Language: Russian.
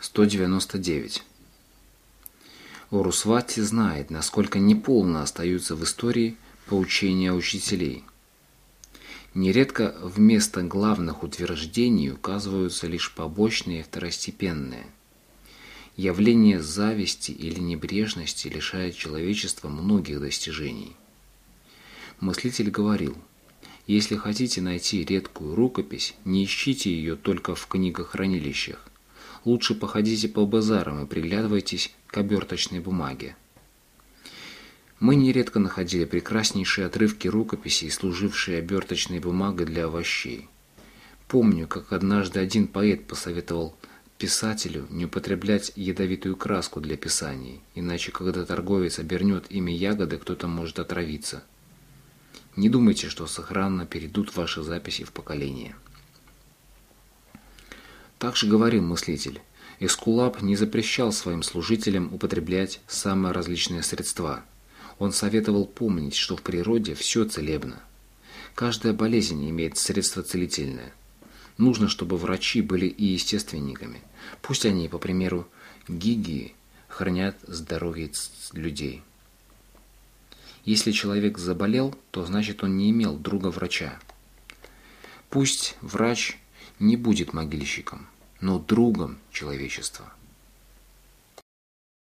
199. Урусвати знает, насколько неполно остаются в истории поучения учителей. Нередко вместо главных утверждений указываются лишь побочные и второстепенные. Явление зависти или небрежности лишает человечества многих достижений. Мыслитель говорил: если хотите найти редкую рукопись, не ищите ее только в книгохранилищах. Лучше походите по базарам и приглядывайтесь к оберточной бумаге. Мы нередко находили прекраснейшие отрывки рукописей, служившие оберточной бумагой для овощей. Помню, как однажды один поэт посоветовал писателю не употреблять ядовитую краску для писаний, иначе, когда торговец обернет ими ягоды, кто-то может отравиться. Не думайте, что сохранно перейдут ваши записи в поколение. Также говорил мыслитель: Эскулап не запрещал своим служителям употреблять самые различные средства. Он советовал помнить, что в природе все целебно. Каждая болезнь имеет средство целительное. Нужно, чтобы врачи были и естественниками. Пусть они, по примеру Гигии, хранят здоровье людей. Если человек заболел, то значит он не имел друга-врача. Пусть врач не будет могильщиком, но другом человечества.